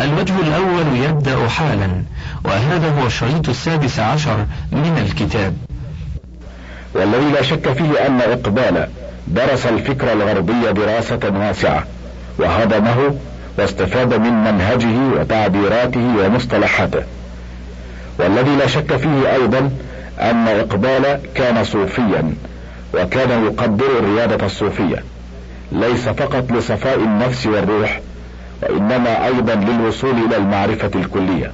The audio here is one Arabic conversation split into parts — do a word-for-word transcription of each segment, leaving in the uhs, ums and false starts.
الوجه الأول يبدأ حالا، وهذا هو الشريط السادس عشر من الكتاب. والذي لا شك فيه أن إقبال درس الفكر الغربي دراسة واسعة وهضمه واستفاد من منهجه وتعبيراته ومصطلحاته. والذي لا شك فيه أيضا أن إقبال كان صوفيا، وكان يقدر الرياضة الصوفية ليس فقط لصفاء النفس والروح، وإنما أيضا للوصول إلى المعرفة الكلية.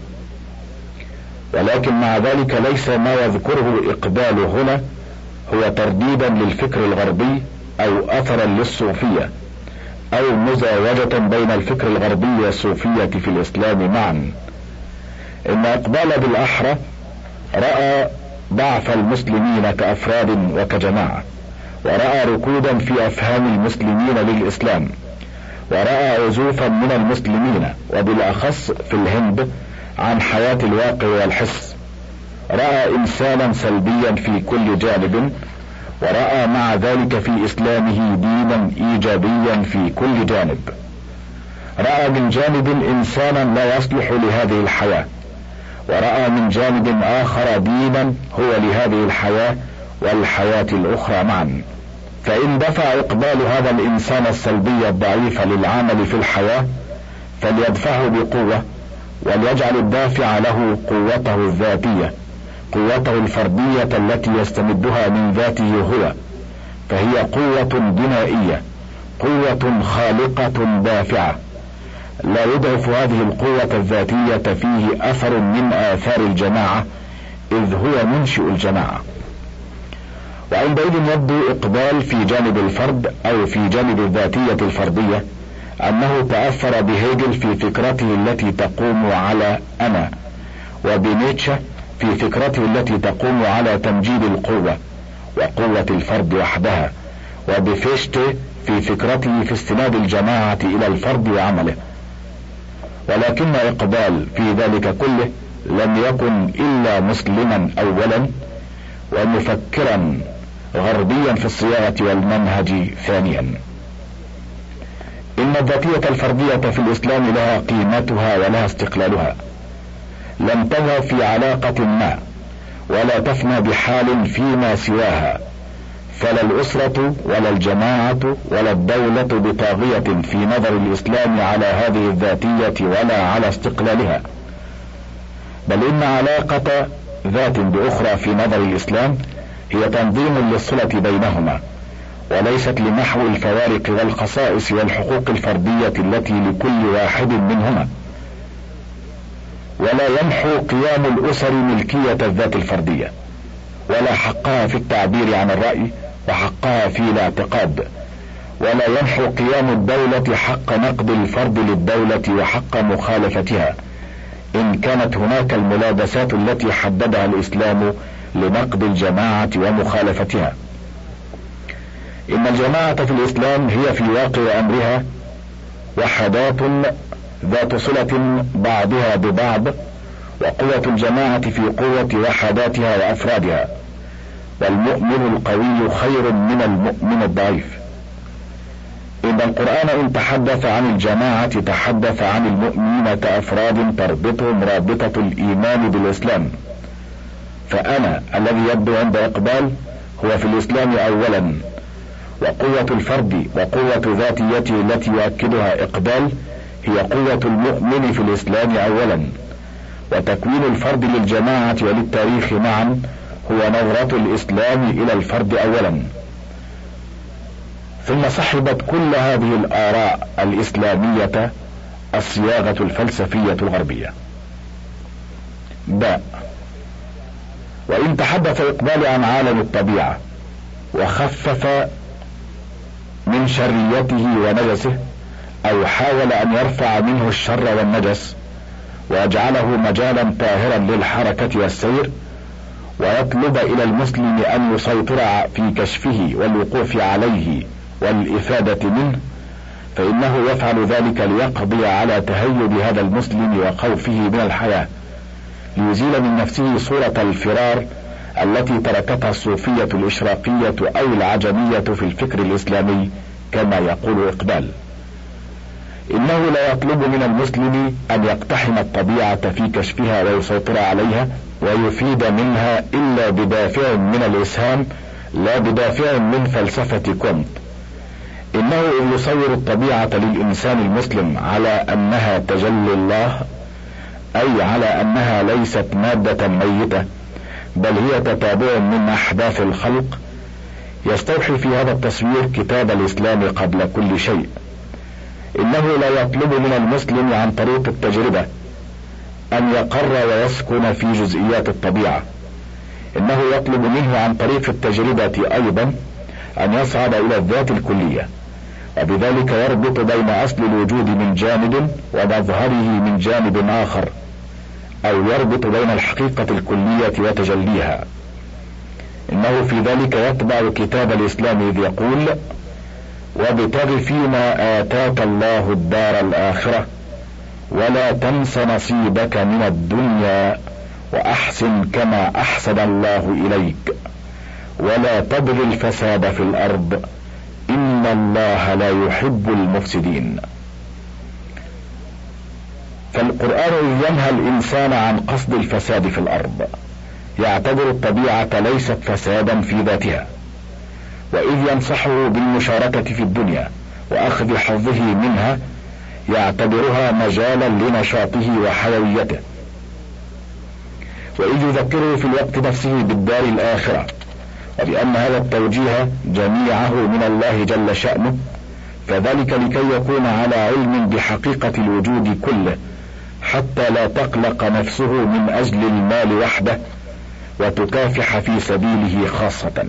ولكن مع ذلك ليس ما يذكره إقبال هنا هو ترديدا للفكر الغربي أو أثرا للصوفية أو مزاوجة بين الفكر الغربي والصوفية في الإسلام معا. إن إقبال بالأحرى رأى ضعف المسلمين كأفراد وكجماعة، ورأى ركودا في أفهام المسلمين للإسلام، ورأى عزوفا من المسلمين وبالأخص في الهند عن حياة الواقع والحس. رأى إنسانا سلبيا في كل جانب، ورأى مع ذلك في إسلامه دينا إيجابيا في كل جانب. رأى من جانب إنسانا لا يصلح لهذه الحياة، ورأى من جانب آخر دينا هو لهذه الحياة والحياة الأخرى معا. فإن دفع إقبال هذا الإنسان السلبي الضعيف للعمل في الحياة فليدفعه بقوة، وليجعل الدافع له قوته الذاتية، قوته الفردية التي يستمدها من ذاته هو، فهي قوة بنائية، قوة خالقة دافعة. لا يضعف هذه القوة الذاتية فيه أثر من آثار الجماعة، إذ هو منشئ الجماعة. وعندئذ يبدو إقبال في جانب الفرد أو في جانب الذاتية الفردية أنه تأثر بهيجل في فكرته التي تقوم على أنا، وبنيتشه في فكرته التي تقوم على تمجيد القوة وقوة الفرد وحدها، وبفيشته في فكرته في استناد الجماعة إلى الفرد وعمله. ولكن إقبال في ذلك كله لم يكن إلا مسلما أولا، ومفكرا غربيا في الصياغة والمنهج ثانيا. إن الذاتية الفردية في الإسلام لها قيمتها ولها استقلالها، لم تذهب في علاقة ما ولا تفنى بحال فيما سواها، فلا الأسرة ولا الجماعة ولا الدولة بطاغية في نظر الإسلام على هذه الذاتية ولا على استقلالها، بل إن علاقة ذات بأخرى في نظر الإسلام هي تنظيم للصلة بينهما، وليست لمحو الفوارق والخصائص والحقوق الفردية التي لكل واحد منهما. ولا يمحو قيام الأسر ملكية الذات الفردية، ولا حقها في التعبير عن الرأي وحقها في الاعتقاد، ولا يمحو قيام الدولة حق نقد الفرد للدولة وحق مخالفتها إن كانت هناك الملابسات التي حددها الإسلام لنقد الجماعة ومخالفتها. إن الجماعة في الإسلام هي في واقع أمرها وحدات ذات صلة بعضها ببعض، وقوة الجماعة في قوة وحداتها وأفرادها، والمؤمن القوي خير من المؤمن الضعيف. إن القرآن إن تحدث عن الجماعة تحدث عن المؤمنين كأفراد تربطهم رابطة الإيمان بالإسلام. فأنا الذي يبدو عند إقبال هو في الإسلام أولا، وقوة الفرد وقوة ذاتيته التي يؤكدها إقبال هي قوة المؤمن في الإسلام أولا، وتكوين الفرد للجماعة وللتاريخ معا هو نظرة الإسلام إلى الفرد أولا. ثم صحبت كل هذه الآراء الإسلامية الصياغة الفلسفية الغربية. باء. وإن تحدث إقبال عن عالم الطبيعة وخفف من شريته ونجسه، أو حاول أن يرفع منه الشر والنجس ويجعله مجالا طاهرا للحركة والسير، ويطلب إلى المسلم أن يسيطر في كشفه والوقوف عليه والإفادة منه، فإنه يفعل ذلك ليقضي على تهيب هذا المسلم وخوفه من الحياة، ليزيل من نفسه صورة الفرار التي تركتها الصوفية الإشراقية أو العجمية في الفكر الإسلامي كما يقول إقبال. إنه لا يطلب من المسلم أن يقتحم الطبيعة في كشفها ويسيطر عليها ويفيد منها إلا بدافع من الإسهام، لا بدافع من فلسفة كونت. إنه إذ يصور الطبيعة للإنسان المسلم على أنها تجلي الله، أي على أنها ليست مادة ميتة بل هي تتابع من أحداث الخلق، يستوحي في هذا التصوير كتاب الإسلام قبل كل شيء. إنه لا يطلب من المسلم عن طريق التجربة أن يقر ويسكن في جزئيات الطبيعة، إنه يطلب منه عن طريق التجربة أيضا أن يصعد إلى الذات الكلية، وبذلك يربط بين أصل الوجود من جانب ومظهره من جانب آخر، أو يربط بين الحقيقة الكلية وتجليها. إنه في ذلك يتبع كتاب الإسلام إذ يقول: وابتغ فيما آتاك الله الدار الآخرة ولا تنس نصيبك من الدنيا وأحسن كما أحسن الله إليك ولا تبغ الفساد في الأرض إن الله لا يحب المفسدين. فالقرآن ينهى الإنسان عن قصد الفساد في الأرض، يعتبر الطبيعة ليست فسادا في ذاتها، وإذ ينصحه بالمشاركة في الدنيا وأخذ حظه منها يعتبرها مجالا لنشاطه وحيويته، وإذ يذكره في الوقت نفسه بالدار الآخرة، وبأن هذا التوجيه جميعه من الله جل شأنه، فذلك لكي يكون على علم بحقيقة الوجود كله حتى لا تقلق نفسه من أجل المال وحده وتكافح في سبيله خاصة.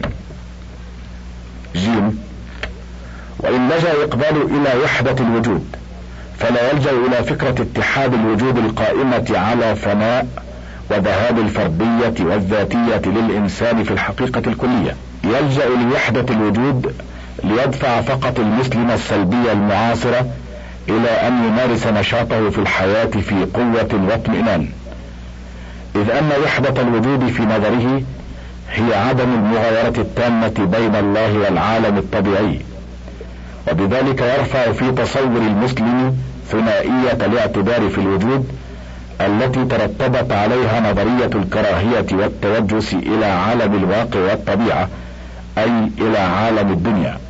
جيم: وإن لجأ إقبال إلى وحدة الوجود فلا يلجأ إلى فكرة اتحاد الوجود القائمة على فناء وذهاب الفردية والذاتية للإنسان في الحقيقة الكلية، يلجأ لوحدة الوجود ليدفع فقط المسلم السلبي المعاصر إلى أن يمارس نشاطه في الحياة في قوة واطمئنان، إذ أن وحدة الوجود في نظره هي عدم المغايرة التامة بين الله والعالم الطبيعي، وبذلك يرفع في تصور المسلم ثنائية الاعتبار في الوجود التي ترتبط عليها نظرية الكراهية والتوجس إلى عالم الواقع والطبيعة، أي إلى عالم الدنيا.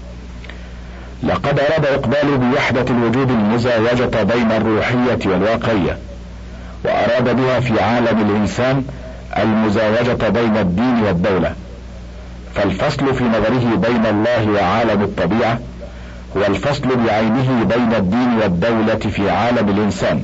لقد أراد إقبال بوحدة الوجود المزاوجة بين الروحية والواقعية، وأراد بها في عالم الإنسان المزاوجة بين الدين والدولة، فالفصل في نظره بين الله وعالم الطبيعة هو الفصل بعينه بين الدين والدولة في عالم الإنسان،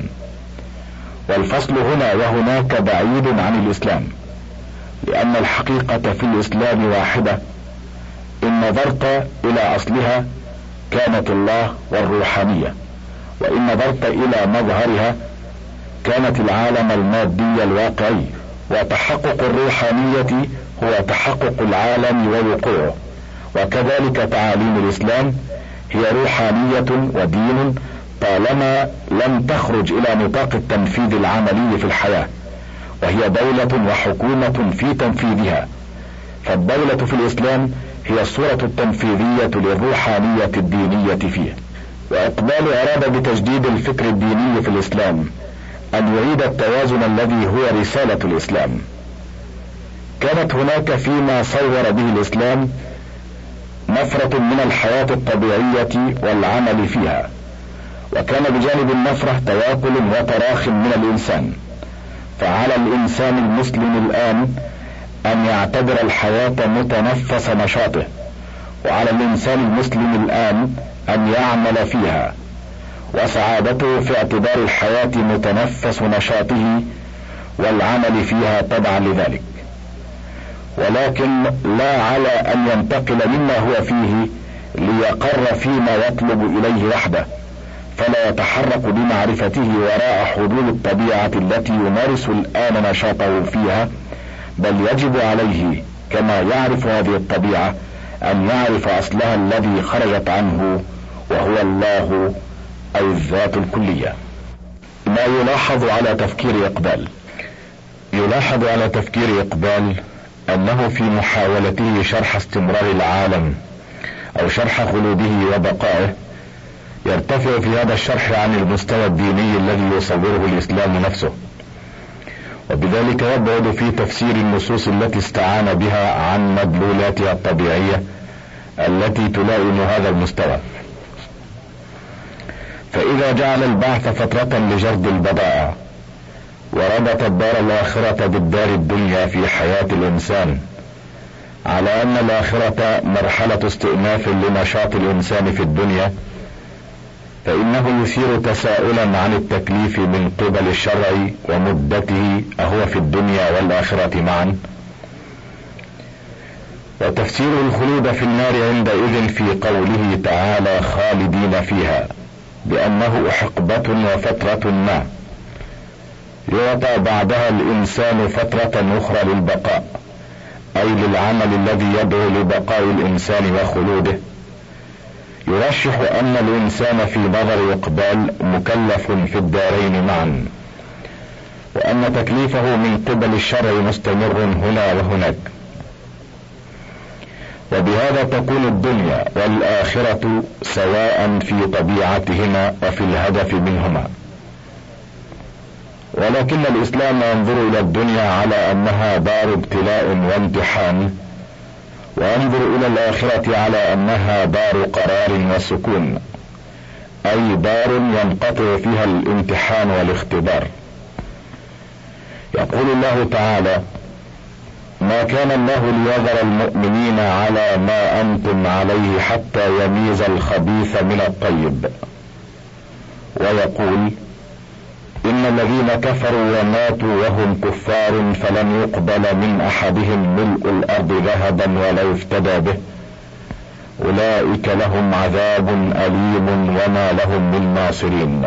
والفصل هنا وهناك بعيد عن الإسلام، لأن الحقيقة في الإسلام واحدة، إن نظرت إلى أصلها كانت الله والروحانية، وإن نظرت إلى مظهرها كانت العالم المادي الواقعي، وتحقق الروحانية هو تحقق العالم ووقوعه، وكذلك تعاليم الإسلام هي روحانية ودين طالما لم تخرج إلى نطاق التنفيذ العملي في الحياة، وهي دولة وحكومة في تنفيذها، فالدولة في الإسلام هي الصورة التنفيذية للروحانية الدينية فيه. وإقبال أراد بتجديد الفكر الديني في الإسلام أن يعيد التوازن الذي هو رسالة الإسلام. كانت هناك فيما صور به الإسلام نفرة من الحياة الطبيعية والعمل فيها، وكان بجانب النفرة تواكل وتراخ من الإنسان، فعلى الإنسان المسلم الآن أن يعتبر الحياة متنفس نشاطه، وعلى الإنسان المسلم الآن أن يعمل فيها، وسعادته في اعتبار الحياة متنفس نشاطه والعمل فيها تبعا لذلك، ولكن لا على أن ينتقل مما هو فيه ليقر فيما يطلب إليه وحده، فلا يتحرك بمعرفته وراء حدود الطبيعة التي يمارس الآن نشاطه فيها، بل يجب عليه كما يعرف هذه الطبيعة أن يعرف أصلها الذي خرجت عنه وهو الله أي الذات الكلية. ما يلاحظ على تفكير إقبال؟ يلاحظ على تفكير إقبال أنه في محاولته شرح استمرار العالم أو شرح خلوده وبقائه يرتفع في هذا الشرح عن المستوى الديني الذي يصوره الإسلام نفسه، وبذلك يبعد في تفسير النصوص التي استعان بها عن مدلولاتها الطبيعية التي تلائم هذا المستوى. فإذا جعل البعث فترة لجرد البضائع، وربط الدار الآخرة بالدار الدنيا في حياة الإنسان، على أن الآخرة مرحلة استئناف لنشاط الإنسان في الدنيا، فإنه يثير تساؤلا عن التكليف من قبل الشرع ومدته أهو في الدنيا والآخرة معا. وتفسير الخلود في النار عندئذ في قوله تعالى خالدين فيها بأنه حقبة وفترة ما يعطى بعدها الإنسان فترة أخرى للبقاء، أي للعمل الذي يدعو لبقاء الإنسان وخلوده. يرشح أن الإنسان في نظر إقبال مكلف في الدارين معا، وأن تكليفه من قبل الشرع مستمر هنا وهناك، وبهذا تكون الدنيا والآخرة سواء في طبيعتهما وفي الهدف منهما. ولكن الإسلام ينظر إلى الدنيا على أنها دار ابتلاء وامتحان، وينظر إلى الآخرة على أنها دار قرار وسكون، أي دار ينقطع فيها الامتحان والاختبار. يقول الله تعالى: ما كان الله ليذر المؤمنين على ما أنتم عليه حتى يميز الخبيث من الطيب. ويقول: إن الذين كفروا وماتوا وهم كفار فلن يقبل من أحدهم ملء الأرض ذهبا ولو افتدى به أولئك لهم عذاب أليم وما لهم من ناصرين.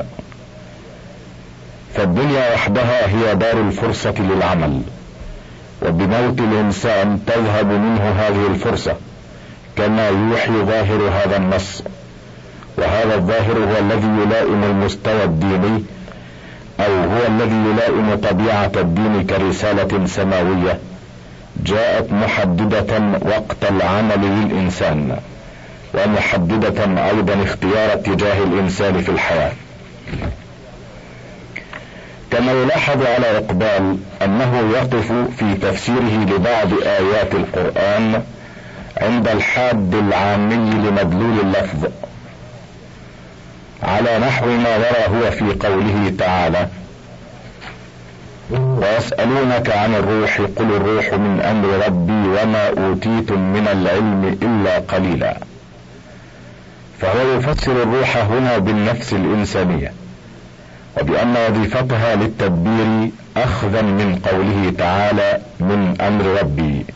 فالدنيا وحدها هي دار الفرصة للعمل، وبموت الإنسان تذهب منه هذه الفرصة، كما يوحي ظاهر هذا النص. وهذا الظاهر هو الذي يلائم المستوى الديني، أو هو الذي يلائم طبيعة الدين كرسالة سماوية جاءت محددة وقت العمل للإنسان، ومحددة أيضا اختيار اتجاه الإنسان في الحياة. كما يلاحظ على إقبال أنه يقف في تفسيره لبعض آيات القرآن عند الحاد العامي لمدلول اللفظ، على نحو ما يرى هو في قوله تعالى: ويسألونك عن الروح قل الروح من أمر ربي وما أوتيتم من العلم إلا قليلا. فهو يفسر الروح هنا بالنفس الإنسانية، وبأن وظيفتها للتدبير أخذا من قوله تعالى من أمر ربي.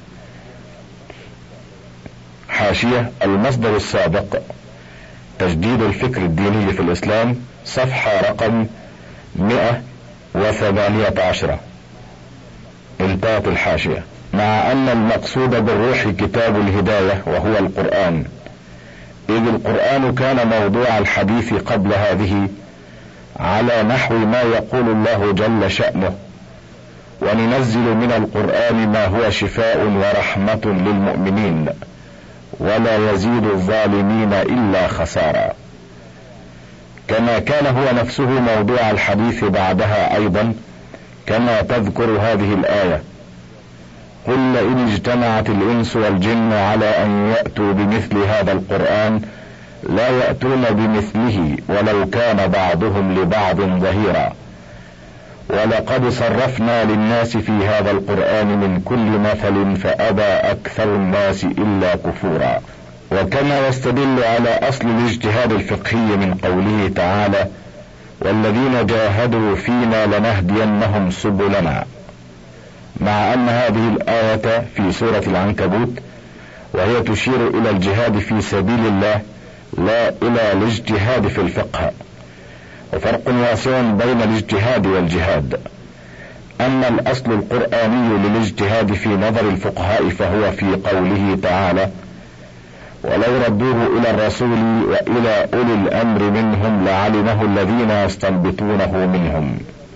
حاشية: المصدر السابق تجديد الفكر الديني في الإسلام، صفحة رقم مئة وثمانية عشر. انتهت الحاشية. مع أن المقصود بالروح كتاب الهداية وهو القرآن، إذ القرآن كان موضوع الحديث قبل هذه على نحو ما يقول الله جل شأنه: وننزل من القرآن ما هو شفاء ورحمة للمؤمنين ولا يزيد الظالمين إلا خسارا. كما كان هو نفسه موضوع الحديث بعدها أيضا، كما تذكر هذه الآية: قل إن اجتمعت الإنس والجن على أن يأتوا بمثل هذا القرآن لا يأتون بمثله ولو كان بعضهم لبعض ظهيرا ولقد صرفنا للناس في هذا القرآن من كل مثل فأبى أكثر الناس إلا كفورا. وكما يستدل على أصل الاجتهاد الفقهي من قوله تعالى: والذين جاهدوا فينا لنهدينهم سبلنا، مع أن هذه الآية في سورة العنكبوت، وهي تشير إلى الجهاد في سبيل الله لا إلى الاجتهاد في الفقه، وفرق واسع بين الاجتهاد والجهاد. أما الأصل القرآني للاجتهاد في نظر الفقهاء فهو في قوله تعالى: ولو ردوه إلى الرسول وإلى أولي الأمر منهم لعلمه الذين يستنبطونه منهم.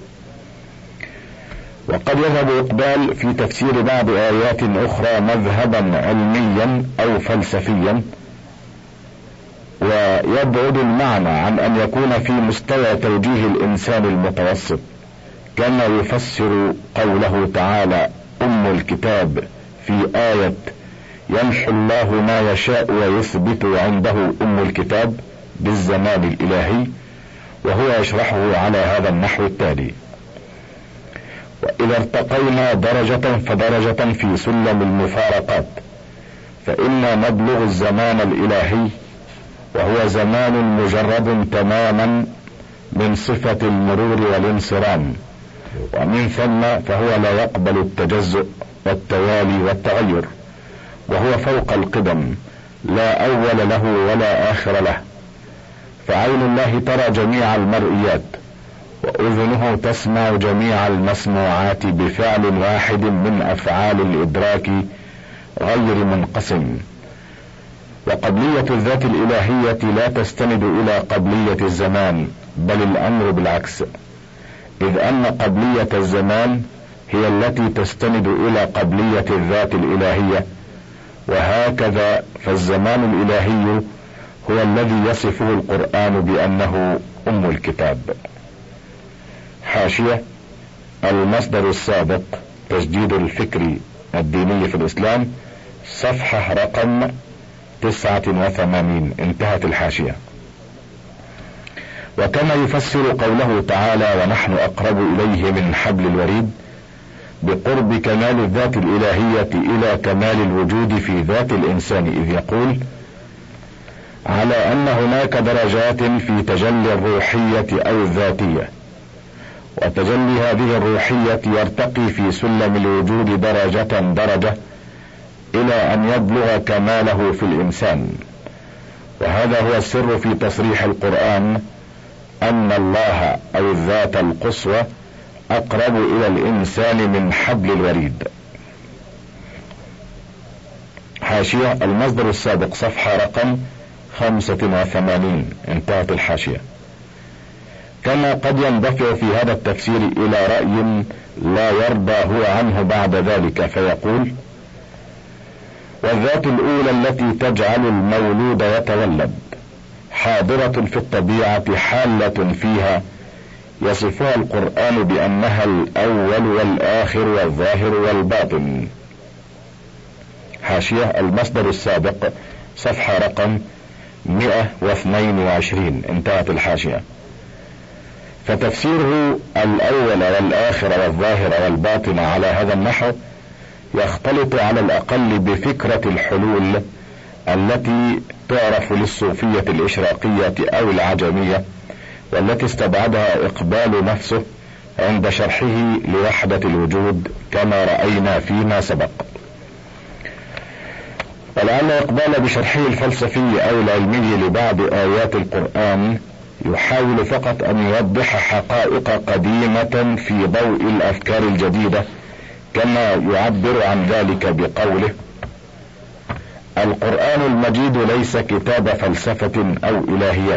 وقد يذهب إقبال في تفسير بعض آيات أخرى مذهبا علميا أو فلسفيا، ويبعد المعنى عن أن يكون في مستوى توجيه الإنسان المتوسط، كما يفسر قوله تعالى أم الكتاب في آية يمحو الله ما يشاء ويثبت عنده أم الكتاب بالزمان الإلهي، وهو يشرحه على هذا النحو التالي: وإذا ارتقينا درجة فدرجة في سلم المفارقات، فإنا نبلغ الزمان الإلهي، وهو زمان مجرد تماما من صفة المرور والانصرام، ومن ثم فهو لا يقبل التجزؤ والتوالي والتغير، وهو فوق القدم لا أول له ولا آخر له، فعين الله ترى جميع المرئيات، وأذنه تسمع جميع المسموعات بفعل واحد من أفعال الإدراك غير منقسم. وقبلية الذات الإلهية لا تستند إلى قبلية الزمان، بل الأمر بالعكس، إذ أن قبلية الزمان هي التي تستند إلى قبلية الذات الإلهية، وهكذا فالزمان الإلهي هو الذي يصفه القرآن بأنه أم الكتاب. حاشية: المصدر السابق تجديد الفكر الديني في الإسلام، صفحة رقم تسعة وثمانين، انتهت الحاشية. وكما يفسر قوله تعالى ونحن أقرب إليه من حبل الوريد بقرب كمال الذات الإلهية إلى كمال الوجود في ذات الإنسان، إذ يقول على أن هناك درجات في تجلي الروحية أو الذاتية، وتجلي هذه الروحية يرتقي في سلم الوجود درجة درجة إلى أن يبلغ كماله في الإنسان. وهذا هو السر في تصريح القرآن أن الله أو الذات القصوى أقرب إلى الإنسان من حبل الوريد. حاشية: المصدر السابق صفحة رقم خمسة وثمانين، انتهت الحاشية. كما قد يندفع في هذا التفسير إلى رأي لا يرضى هو عنه بعد ذلك، فيقول والذات الأولى التي تجعل المولود يتولد حاضرة في الطبيعة حالة فيها، يصفها القرآن بأنها الأول والآخر والظاهر والباطن. حاشية: المصدر السابق صفحة رقم مئة واثنين وعشرين، انتهت الحاشية. فتفسيره الأول والآخر والظاهر والباطن على هذا النحو يختلط على الأقل بفكرة الحلول التي تعرف للصوفية الإشراقية أو العجمية، والتي استبعدها إقبال نفسه عند شرحه لوحدة الوجود كما رأينا فيما سبق. ولعل إقبال بشرحه الفلسفي أو العلمي لبعض آيات القرآن يحاول فقط أن يوضح حقائق قديمة في ضوء الأفكار الجديدة، كما يعبر عن ذلك بقوله القرآن المجيد ليس كتاب فلسفة أو إلهيات،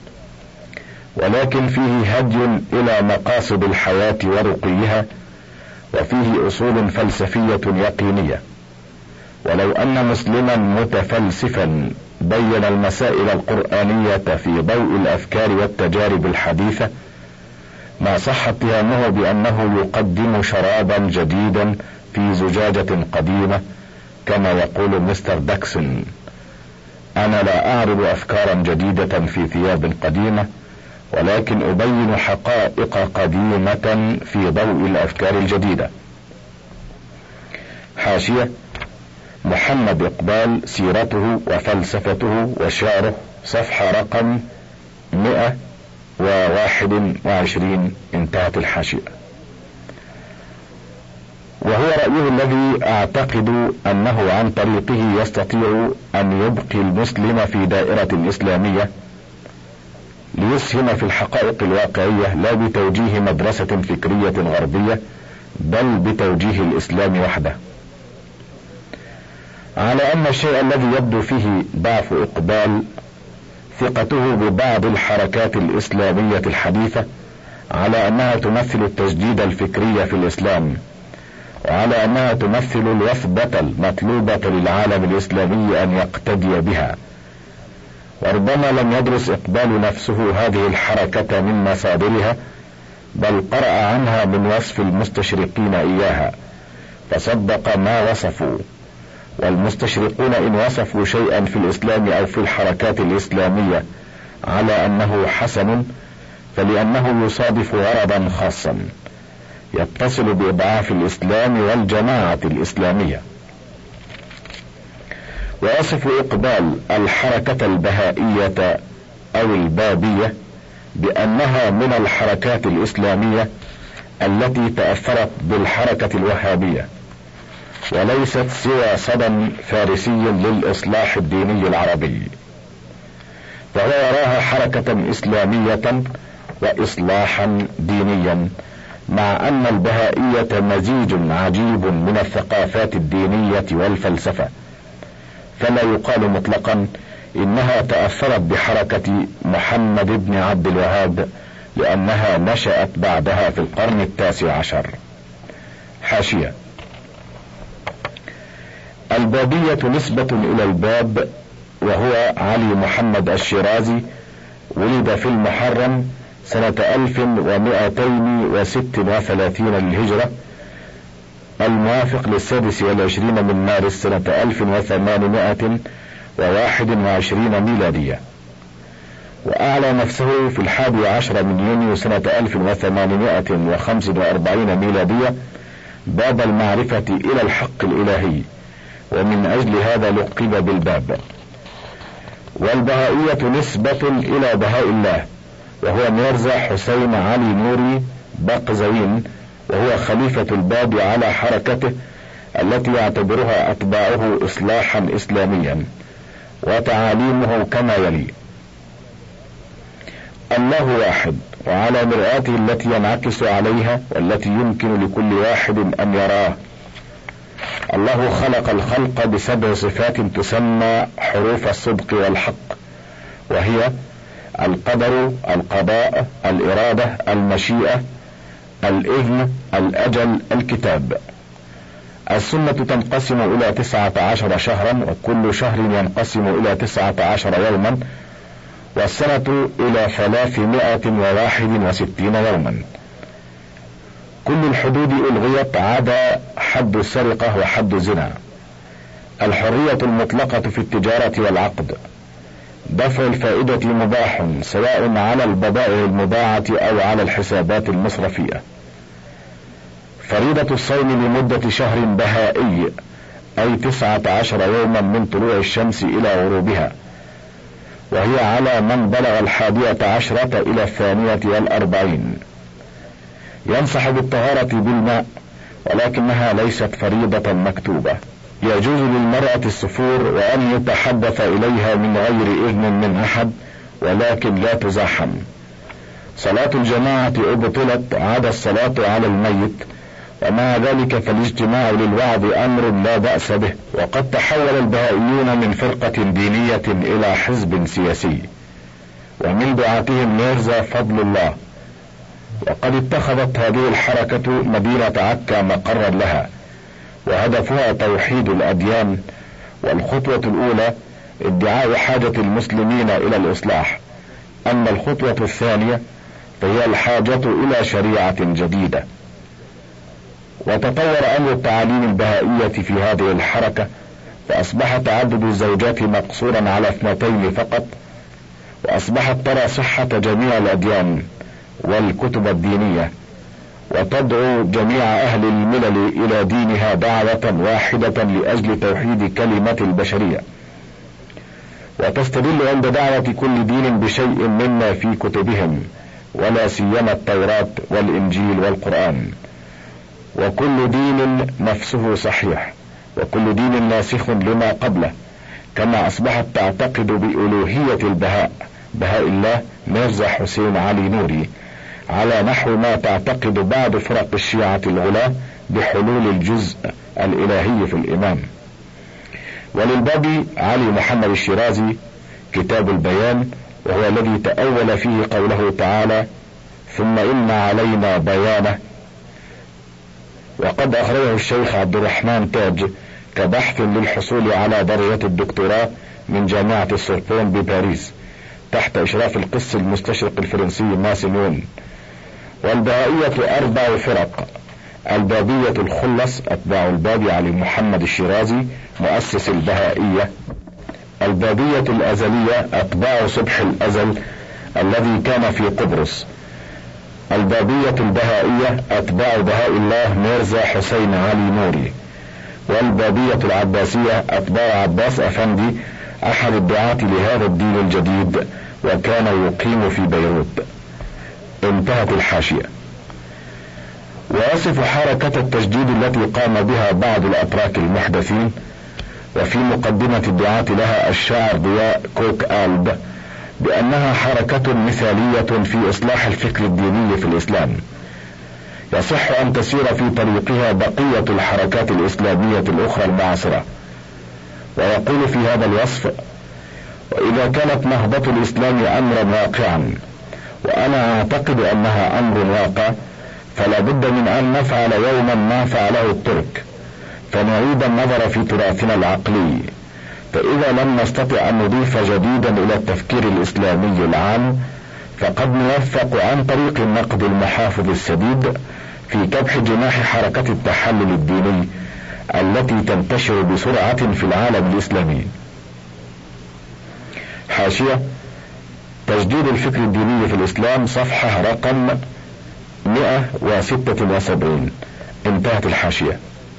ولكن فيه هدي إلى مقاصد الحياة ورقيها، وفيه أصول فلسفية يقينية. ولو أن مسلما متفلسفا بين المسائل القرآنية في ضوء الأفكار والتجارب الحديثة ما صح اتهامه بأنه يقدم شرابا جديدا في زجاجة قديمة، كما يقول مستر داكسون: أنا لا أعرض أفكارا جديدة في ثياب قديمة، ولكن أبين حقائق قديمة في ضوء الأفكار الجديدة. حاشية: محمد إقبال، سيرته وفلسفته وشعره، صفحة رقم مئة وواحد وعشرين، انتهت الحاشية. وهو رأيه الذي أعتقد أنه عن طريقه يستطيع أن يبقي المسلم في دائرة إسلامية ليسهم في الحقائق الواقعية، لا بتوجيه مدرسة فكرية غربية، بل بتوجيه الإسلام وحده. على أن الشيء الذي يبدو فيه ضعف إقبال ثقته ببعض الحركات الإسلامية الحديثة على أنها تمثل التجديد الفكري في الإسلام، وعلى أنها تمثل الوثبة المطلوبة للعالم الإسلامي أن يقتدي بها، وربما لم يدرس إقبال نفسه هذه الحركة من مصادرها، بل قرأ عنها من وصف المستشرقين إياها فصدق ما وصفوا. والمستشرقون إن وصفوا شيئا في الإسلام أو في الحركات الإسلامية على أنه حسن فلأنه يصادف غرضا خاصا يتصل بإضعاف الإسلام والجماعة الإسلامية. ويصف إقبال الحركة البهائية أو البابية بأنها من الحركات الإسلامية التي تأثرت بالحركة الوهابية، وليست سوى صدى فارسي للإصلاح الديني العربي، فهو يراها حركة إسلامية وإصلاحا دينيا، مع أن البهائية مزيج عجيب من الثقافات الدينية والفلسفة، فلا يقال مطلقا إنها تأثرت بحركة محمد بن عبد الوهاب لأنها نشأت بعدها في القرن التاسع عشر. حاشية: البابية نسبة إلى الباب، وهو علي محمد الشيرازي، ولد في المحرم سنة ألف ومائتين وست وثلاثين للهجرة، الموافق للسادس والعشرين من مارس سنة ألف وثمانمائة وواحد وعشرين ميلادية، وأعلى نفسه في الحادي عشر من يونيو سنة ألف وثمانمائة وخمس وأربعين ميلادية باب المعرفة إلى الحق الإلهي، ومن أجل هذا لقب بالباب. والبهائية نسبة إلى بهاء الله، وهو ميرزا حسين علي نوري بقزوين، وهو خليفة الباب على حركته التي يعتبرها أتباعه إصلاحا إسلاميا، وتعاليمه كما يلي: الله واحد، وعلى مرآته التي ينعكس عليها والتي يمكن لكل واحد أن يراه. الله خلق الخلق بسبع صفات تسمى حروف الصدق والحق، وهي القدر، القضاء، الإرادة، المشيئة، الإذن، الأجل، الكتاب. السنة تنقسم إلى تسعة عشر شهرا، وكل شهر ينقسم إلى تسعة عشر يوما، والسنة إلى ثلاثمائة وواحد وستين يوما. كل الحدود ألغيت عدا حد السرقة وحد الزنا. الحرية المطلقة في التجارة والعقد. دفع الفائدة مباح سواء على البضائع المباعة أو على الحسابات المصرفية. فريضة الصوم لمدة شهر بهائي، أي تسعة عشر يوما من طلوع الشمس إلى غروبها، وهي على من بلغ الحادية عشرة إلى الثانية والأربعين. ينصح بالطهارة بالماء، ولكنها ليست فريضة مكتوبة. يجوز للمرأة السفور وأن يتحدث إليها من غير إذن من أحد، ولكن لا تزاحم. صلاة الجماعة أبطلت عدا الصلاة على الميت، ومع ذلك فالاجتماع للوعظ أمر لا بأس به. وقد تحول البهائيون من فرقة دينية إلى حزب سياسي، ومن دعاتهم ميرزا فضل الله. وقد اتخذت هذه الحركة مدينة عكا مقرا لها، وهدفها توحيد الأديان. والخطوة الأولى ادعاء حاجة المسلمين إلى الإصلاح، أما الخطوة الثانية فهي الحاجة إلى شريعة جديدة. وتطور أمر التعاليم البهائية في هذه الحركة، فأصبح تعدد الزوجات مقصورا على اثنتين فقط، وأصبحت ترى صحة جميع الأديان والكتب الدينية، وتدعو جميع أهل الملل إلى دينها دعوة واحدة لأجل توحيد كلمة البشرية. وتستدل عند دعوة كل دين بشيء مما في كتبهم، ولا سيما التوراة والإنجيل والقرآن. وكل دين نفسه صحيح، وكل دين ناسخ لما قبله، كما أصبحت تعتقد بألوهية البهاء، بهاء الله ميرزا حسين علي نوري، على نحو ما تعتقد بعض فرق الشيعة الغلاة بحلول الجزء الإلهي في الإمام. وللبابي علي محمد الشيرازي كتاب البيان، وهو الذي تأول فيه قوله تعالى: ثم إن علينا بيانه. وقد أخرجه الشيخ عبد الرحمن تاج كبحث للحصول على درجة الدكتوراه من جامعة السوربون بباريس تحت إشراف القس المستشرق الفرنسي ماسينون. والبهائية أربع فرق: البابية الخلص أتباع البابي علي محمد الشيرازي مؤسس البهائية، البابية الأزلية أتباع صبح الأزل الذي كان في قبرص، البابية البهائية أتباع بهاء الله ميرزا حسين علي نوري، والبابية العباسية أتباع عباس أفندي أحد الدعاة لهذا الدين الجديد وكان يقيم في بيروت. انتهت الحاشية. ويصف حركة التجديد التي قام بها بعض الأتراك المحدثين وفي مقدمة الدعاة لها الشاعر ضياء كوك آلب بأنها حركة مثالية في إصلاح الفكر الديني في الإسلام، يصح أن تسير في طريقها بقية الحركات الإسلامية الأخرى المعاصرة. ويقول في هذا الوصف: وإذا كانت نهضة الإسلام أمرا واقعا، وأنا أعتقد أنها أمر واقع، فلا بد من أن نفعل يوما ما فعله الترك، فنعيد النظر في تراثنا العقلي، فإذا لم نستطع أن نضيف جديدا إلى التفكير الإسلامي العام، فقد نوفق عن طريق النقد المحافظ السديد في كبح جناح حركة التحلل الديني التي تنتشر بسرعة في العالم الإسلامي. حاشية: تجديد الفكر الديني في الإسلام، صفحة رقم مئة وستة وسبعين. انتهت الحاشية.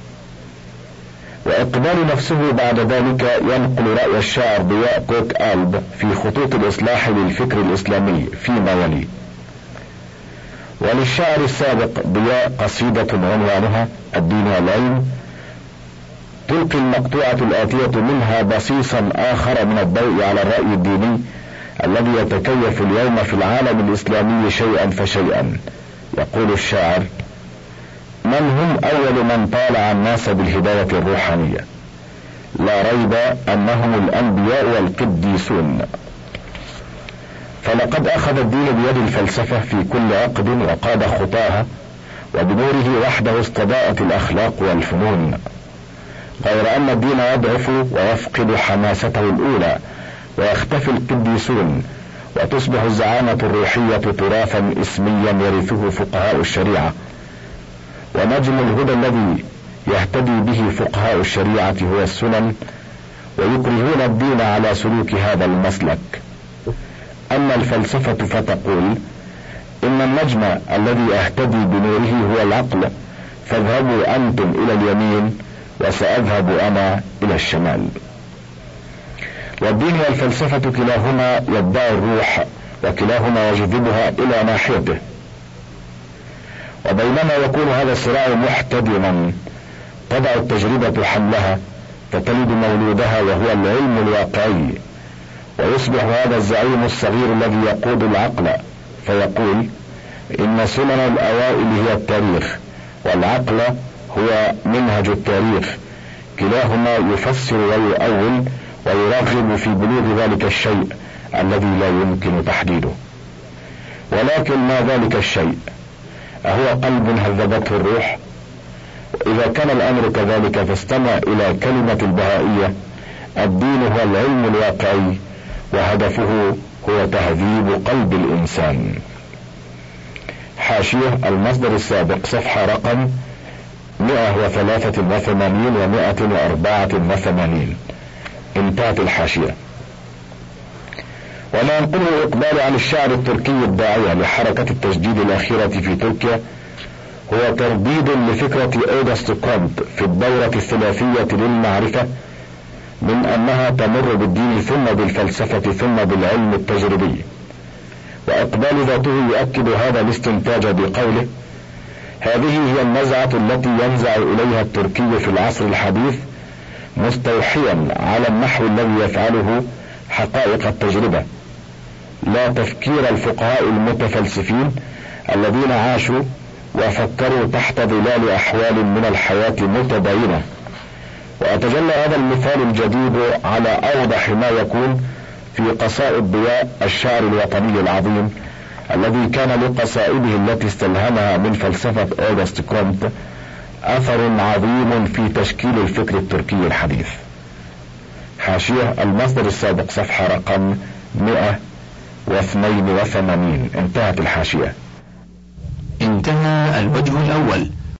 وإقبال نفسه بعد ذلك ينقل رأي الشاعر ضياء كوك آلب في خطوط الإصلاح للفكر الإسلامي فيما يلي: وللشاعر السابق ضياء قصيدة عنوانها الدين والعلم، تلقي المقطوعة الآتية منها بصيصا آخر من الضوء على الرأي الديني الذي يتكيف اليوم في العالم الإسلامي شيئا فشيئا. يقول الشاعر: من هم أول من طالع الناس بالهداية الروحانية؟ لا ريب أنهم الأنبياء والقديسون، فلقد أخذ الدين بيد الفلسفة في كل عقد وقاد خطاها، وبنوره وحده استضاءت الأخلاق والفنون، غير أن الدين يضعف ويفقد حماسته الأولى ويختفي القديسون، وتصبح الزعامة الروحية تراثا اسميا يرثه فقهاء الشريعة، ونجم الهدى الذي يهتدي به فقهاء الشريعة هو السنن، ويكرهون الدين على سلوك هذا المسلك. أما الفلسفة فتقول: إن النجم الذي أهتدي بنوره هو العقل، فاذهبوا أنتم إلى اليمين وسأذهب أنا إلى الشمال. والدين والفلسفة كلاهما يدعي الروح، وكلاهما يجذبها إلى ناحيته، وبينما يكون هذا الصراع محتدما تضع التجربة حملها فتلد مولودها وهو العلم الواقعي، ويصبح هذا الزعيم الصغير الذي يقود العقل فيقول: إن سنن الأوائل هي التاريخ، والعقل هو منهج التاريخ، كلاهما يفسر ويؤول ويرغب في بلوغ ذلك الشيء الذي لا يمكن تحديده. ولكن ما ذلك الشيء؟ أهو قلب هذبته الروح؟ إذا كان الأمر كذلك فاستمع إلى كلمة البهائية: الدين هو العلم الواقعي، وهدفه هو تهذيب قلب الإنسان. حاشية: المصدر السابق، صفحة رقم مئة وثلاثة وثمانين ومئة وأربعة وثمانين. انتهت الحاشية. وما ينقله إقبال عن الشاعر التركي الداعية لحركة التجديد الأخيرة في تركيا هو ترديد لفكرة أوغست كومت في الدورة الثلاثية للمعرفة من أنها تمر بالدين ثم بالفلسفة ثم بالعلم التجريبي. وإقبال ذاته يؤكد هذا الاستنتاج بقوله: هذه هي النزعة التي ينزع إليها التركي في العصر الحديث، مستوحيا على النحو الذي يفعله حقائق التجربة، لا تفكير الفقهاء المتفلسفين الذين عاشوا وفكروا تحت ظلال أحوال من الحياة متباينة. وأتجلى هذا المثال الجديد على أوضح ما يكون في قصائد ضياء الشاعر الوطني العظيم الذي كان لقصائده التي استلهمها من فلسفة أوغست كومت أثر عظيم في تشكيل الفكر التركي الحديث. حاشية: المصدر السابق صفحة رقم مئة واثنين وثمانين. انتهت الحاشية. انتهى الوجه الأول.